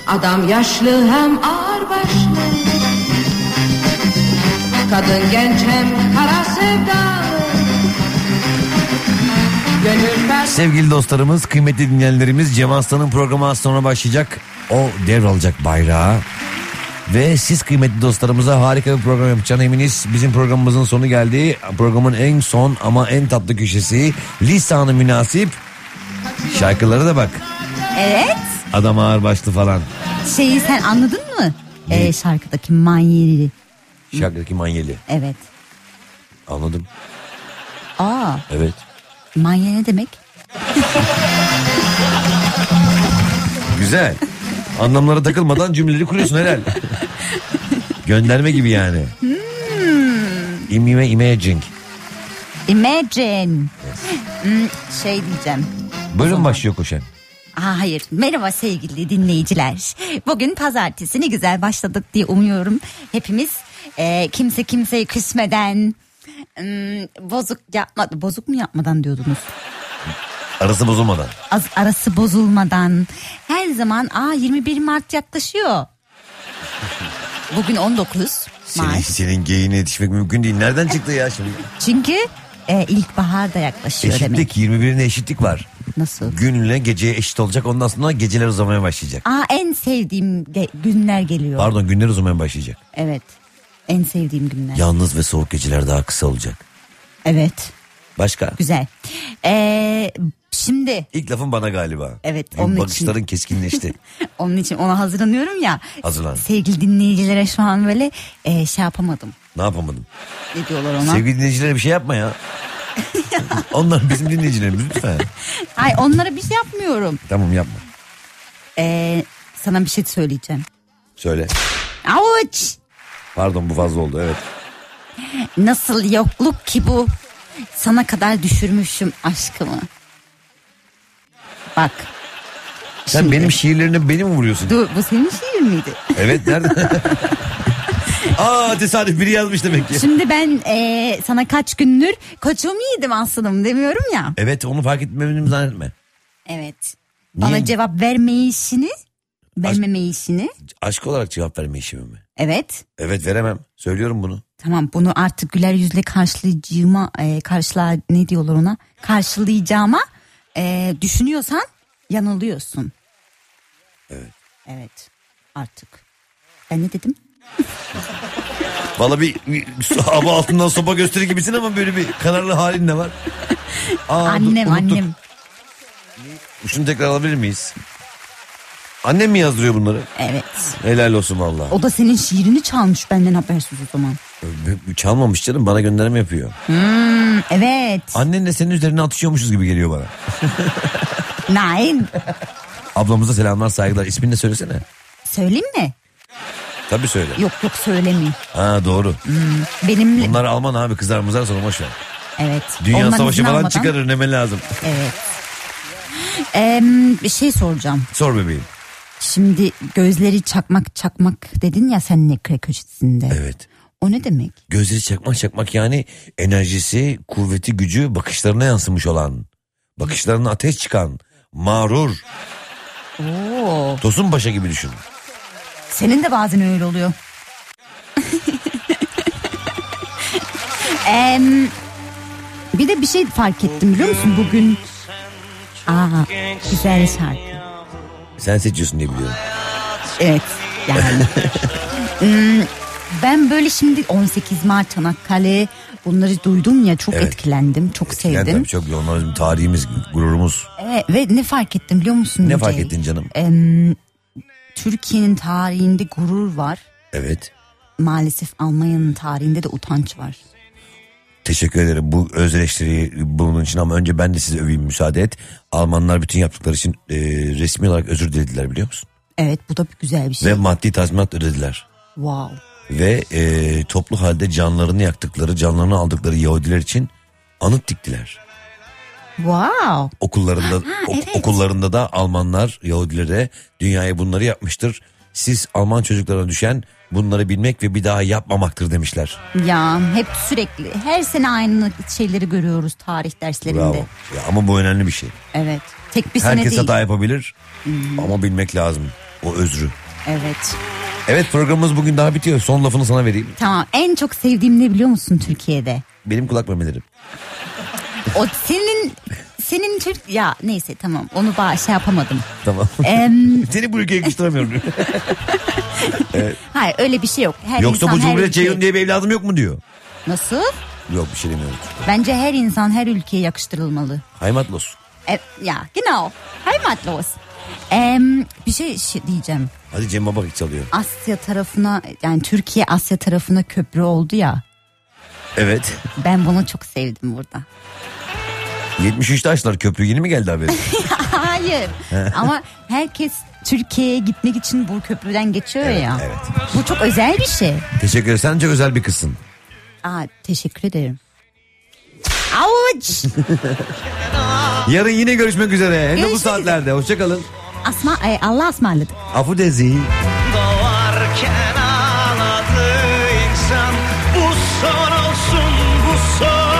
Adam yaşlı hem ağırbaşlı, kadın genç hem kara sevdalı. Sevgili dostlarımız, kıymetli dinleyenlerimiz, Cem Aslan'ın programı az sonra başlayacak. O devralacak bayrağı. Ve siz kıymetli dostlarımıza harika bir program yapacağına eminiz. Bizim programımızın sonu geldi. Programın en son ama en tatlı köşesi, lisanı münasip şarkıları da bak. Evet. Adam ağırbaşlı falan. Şeyi sen anladın mı? Şarkıdaki manyeli. Şarkıdaki manyeli. Evet. Anladım. Aa. Evet. Manya ne demek? Güzel. Anlamlara takılmadan cümleleri kuruyorsun helal. Gönderme gibi yani. Imaging. Imagine. Şey diyeceğim. Bölüm başlıyor Koşen. Hayır. Merhaba sevgili dinleyiciler. Bugün pazartesi, ne güzel başladık diye umuyorum. Hepimiz kimse kimseyi küsmeden, bozuk mu yapmadan diyordunuz? Arası bozulmadan. Arası bozulmadan. Her zaman 21 Mart yaklaşıyor. Bugün 19 Mart. Senin geyiğine yetişmek mümkün değil. Nereden çıktı ya şimdi? Çünkü ilkbahar da yaklaşıyor demek. Eşitlik, 21'ine eşitlik var. Nasıl? Günle geceye eşit olacak, ondan sonra geceler uzamaya başlayacak. En sevdiğim günler geliyor. Pardon, günler uzamaya başlayacak. Evet. En sevdiğim günler. Yalnız ve soğuk geceler daha kısa olacak. Evet. Başka? Güzel. Şimdi. İlk lafın bana galiba. Evet. Onun bakışların için, keskinleşti. onun için ona hazırlanıyorum ya. Hazırlan. Sevgili dinleyicilere şu an böyle şey yapamadım. Ne yapamadım? Ne diyorlar ona? Sevgili dinleyicilere bir şey yapma ya. Onlar bizim dinleyicilerimiz lütfen. Ay, onlara bir şey yapmıyorum. Tamam, yapma. Sana bir şey söyleyeceğim. Söyle. Avuç. Pardon, bu fazla oldu, evet. Nasıl yokluk ki bu? Sana kadar düşürmüşüm aşkımı. Bak. Sen şimdi, benim şiirlerine beni mi vuruyorsun? Dur, bu senin şiir miydi? Evet, nerede? Tesadüf, biri yazmış demek ki. Şimdi ben sana kaç gündür koçum yiğidim aslanım demiyorum ya. Evet, onu fark etmemi zannetme. Evet. Niye? Bana cevap vermemeyişini. Aşk olarak cevap verme işimi mi? Evet. Evet, veremem. Söylüyorum bunu. Tamam, bunu artık güler yüzle karşılayacağıma düşünüyorsan yanılıyorsun. Evet. Evet, artık. Ben ne dedim? Valla bir hava altından sopa gösteri gibisin ama böyle bir kararlı halin de var. Annem. Şunu tekrar alabilir miyiz? Annem mi yazdırıyor bunları? Evet. Helal olsun valla. O da senin şiirini çalmış benden habersiz o zaman. Çalmamış canım, bana gönderme yapıyor. Evet. Annenle senin üzerine atışıyormuşuz gibi geliyor bana. Nein. Ablamıza selamlar, saygılar. İsmini de söylesene. Söyleyeyim mi? Tabii söyle. Yok söylemeyeyim. Doğru. Benimle. Bunlar Alman abi, kızar mızar sonra boş ver. Evet. Dünya Ondan savaşı izin falan almadan. çıkarır, neme lazım. Evet. Bir şey soracağım. Sor bebeğim. Şimdi gözleri çakmak dedin ya sen nekre köşesinde. Evet. O ne demek? Gözleri çakmak yani enerjisi, kuvveti, gücü bakışlarına yansımış olan, bakışlarına ateş çıkan, mağrur. Oo. Tosun Paşa gibi düşün. Senin de bazen öyle oluyor. Bir de bir şey fark ettim biliyor musun bugün? Güzel şarkı. Sen seçiyorsun diye biliyorum. Evet yani. Ben böyle şimdi 18 Mart Çanakkale bunları duydum ya, çok etkilendim, çok sevdim. Tabii, çok onlar bizim tarihimiz, gururumuz. Ve ne fark ettim biliyor musun? Ne fark ettin canım? Türkiye'nin tarihinde gurur var. Evet. Maalesef Almanya'nın tarihinde de utanç var. Teşekkür ederim bu öz eleştiriyi bunun için, ama önce ben de size öveyim, müsaade et. Almanlar bütün yaptıkları için resmi olarak özür dilediler, biliyor musun? Evet, bu da güzel bir şey. Ve maddi tazminat ödediler. Wow. Ve toplu halde canlarını yaktıkları, canlarını aldıkları Yahudiler için anıt diktiler. Wow. Okullarında da Almanlar Yahudilere, dünyaya bunları yapmıştır. Siz Alman çocuklarına düşen bunları bilmek ve bir daha yapmamaktır demişler. Ya hep sürekli her sene aynı şeyleri görüyoruz tarih derslerinde. Bravo. Ya, ama bu önemli bir şey. Evet. Tek bir sene değil. Herkes hata yapabilir ama bilmek lazım. o özrü. Evet. Evet, programımız bugün daha bitiyor. Son lafını sana vereyim. Tamam, en çok sevdiğim ne biliyor musun Türkiye'de? Benim kulak memelerim. O senin Türk ya neyse tamam onu şey yapamadım. Tamam. Seni bu ülkeye yakıştıramıyorum. Evet. Hayır öyle bir şey yok. Yoksa insan, bu Cumhuriyet Ceyhun diye bir evladım yok mu diyor. Nasıl? Yok, bir şey demiyorum. Bence her insan her ülkeye yakıştırılmalı. Heimatlos. Ya genau. Heimatlos. Bir şey diyeceğim. Hadi Cem Baba çalıyor. Asya tarafına yani Türkiye Asya tarafına köprü oldu ya. Evet. Ben bunu çok sevdim burada. 73'te açtılar köprü, yeni mi geldi haberi? Hayır. Ama herkes Türkiye'ye gitmek için bu köprüden geçiyor ya. Evet. Bu çok özel bir şey. Teşekkür ederim. Sen çok özel bir kızsın. Teşekkür ederim. Avuç. Yarın yine görüşmek üzere. Hem de bu Görüşmek saatlerde. Hoşçakalın. Allah'a ısmarladık. Afudezi. Doğarken ağladı insan. Bu son olsun, bu son.